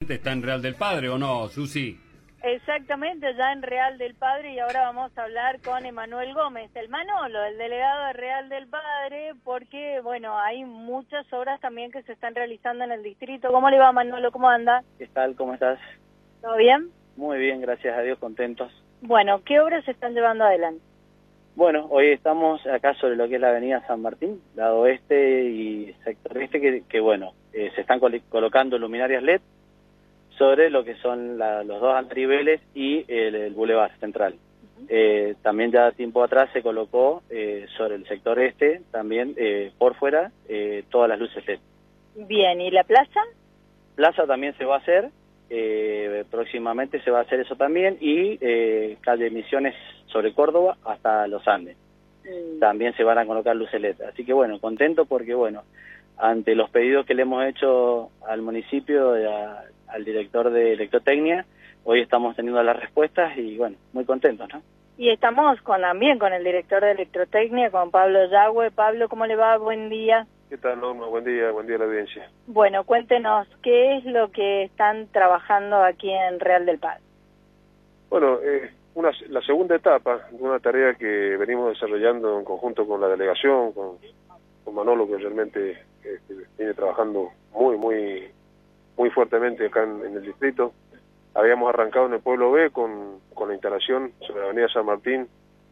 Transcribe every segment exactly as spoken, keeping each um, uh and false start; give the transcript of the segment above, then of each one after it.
Está en Real del Padre, ¿o no, Susi? Exactamente, ya en Real del Padre, y ahora vamos a hablar con Emanuel Gómez, el Manolo, el delegado de Real del Padre, porque, bueno, hay muchas obras también que se están realizando en el distrito. ¿Cómo le va, Manolo? ¿Cómo anda? ¿Qué tal? ¿Cómo estás? ¿Todo bien? Muy bien, gracias a Dios, contentos. Bueno, ¿qué obras se están llevando adelante? Bueno, hoy estamos acá sobre lo que es la avenida San Martín, lado oeste y sector este, que, que bueno, eh, se están col colocando luminarias L E D sobre lo que son la, los dos andariveles y el, el bulevar central. Uh-huh. eh, también ya tiempo atrás se colocó eh, sobre el sector este, también eh, por fuera, eh, todas las luces L E D. Bien, ¿y la plaza? Plaza también se va a hacer, eh, próximamente se va a hacer eso también, y eh, calle Misiones sobre Córdoba hasta Los Andes. Mm. También se van a colocar luces L E D. Así que bueno, contento porque bueno, ante los pedidos que le hemos hecho al municipio, a, al director de Electrotecnia, hoy estamos teniendo las respuestas y bueno, muy contentos, ¿no? Y estamos con, también con el director de Electrotecnia, con Pablo Yagüe. Pablo, ¿cómo le va? Buen día. ¿Qué tal, Norma? Buen día, buen día a la audiencia. Bueno, cuéntenos, ¿qué es lo que están trabajando aquí en Real del Padre? Bueno, eh, una, la segunda etapa de una tarea que venimos desarrollando en conjunto con la delegación, con, con Manolo, que realmente eh, viene trabajando muy, muy, muy fuertemente acá en, en el distrito. Habíamos arrancado en el Pueblo B con, con la instalación sobre la avenida San Martín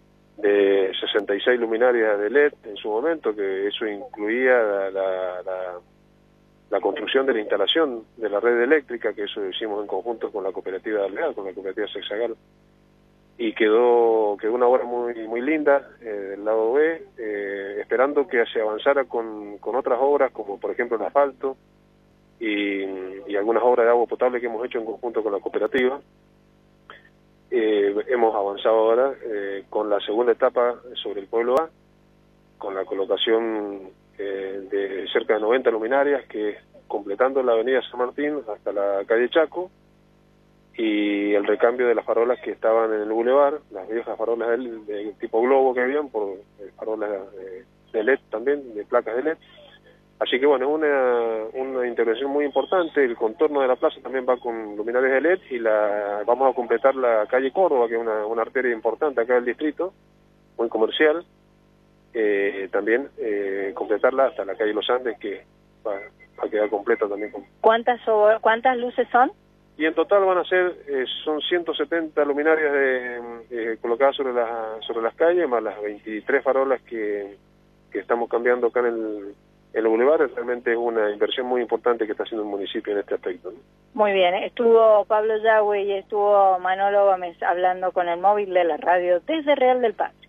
de sesenta y seis luminarias de L E D en su momento, que eso incluía la, la, la, la construcción de la instalación de la red eléctrica, que eso hicimos en conjunto con la cooperativa de Alvear, con la cooperativa Sexagal, y quedó quedó una obra muy muy linda eh, del lado B, eh, esperando que se avanzara con, con otras obras, como por ejemplo el asfalto y, y algunas obras de agua potable que hemos hecho en conjunto con la cooperativa. Eh, hemos avanzado ahora eh, con la segunda etapa sobre el Pueblo A, con la colocación eh, de cerca de noventa luminarias, que completando la avenida San Martín hasta la calle Chaco, y el recambio de las farolas que estaban en el bulevar, las viejas farolas de, de tipo globo que habían, por eh, farolas de, de L E D también, de placas de L E D. Así que bueno, es una, una intervención muy importante. El contorno de la plaza también va con luminarias de L E D, y la vamos a completar la calle Córdoba, que es una, una arteria importante acá del distrito, muy comercial. Eh, también eh, completarla hasta la calle Los Andes, que va, va a quedar completa también. Con... ¿Cuántas, ¿Cuántas luces son? Y en total van a ser, eh, son ciento setenta luminarias de, eh, colocadas sobre, la, sobre las calles, más las veintitrés farolas que, que estamos cambiando acá en el... El bulevar. Realmente es una inversión muy importante que está haciendo el municipio en este aspecto, ¿no? Muy bien, estuvo Pablo Yagüe y estuvo Manolo Gómez hablando con el móvil de la radio desde Real del Padre.